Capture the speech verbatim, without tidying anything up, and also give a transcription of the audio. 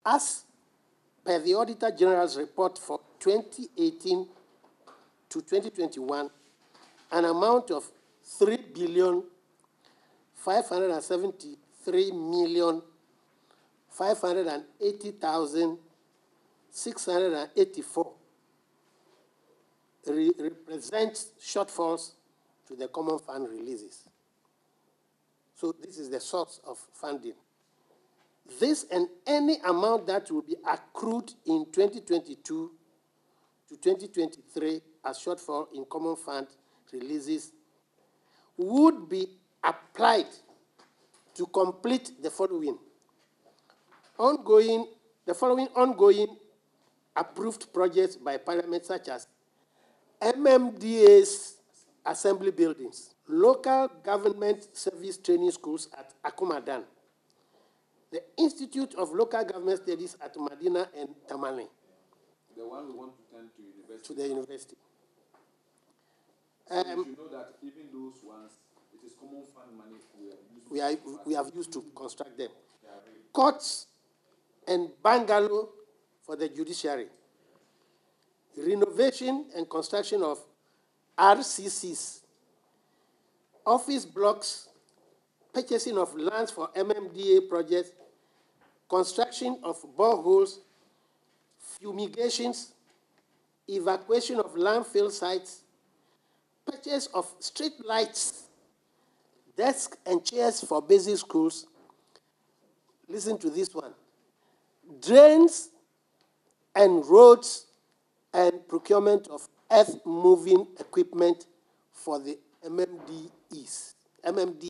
As per the Auditor General's report for twenty eighteen to twenty twenty-one, an amount of three billion five hundred seventy-three million five hundred eighty thousand six hundred eighty-four re represents shortfalls to the common fund releases. So this is the source of funding. This and any amount that will be accrued in twenty twenty-two to twenty twenty-three as shortfall in common fund releases would be applied to complete the following ongoing, the following ongoing approved projects by Parliament, such as M M D A's assembly buildings, local government service training schools at Akumadan, the Institute of Local Government Studies at Madina and Tamale. The one we want to turn to university. To the university. So Um, you should know that even those ones, it is common fund money we we, have used. are, we have used to construct them. Yeah, really. Courts and bungalow for the judiciary. Renovation and construction of R C Cs. Office blocks, purchasing of lands for M M D A projects, construction of boreholes, fumigations, evacuation of landfill sites, purchase of street lights, desks and chairs for basic schools. Listen to this one. Drains and roads and procurement of earth-moving equipment for the M M D Es. M M D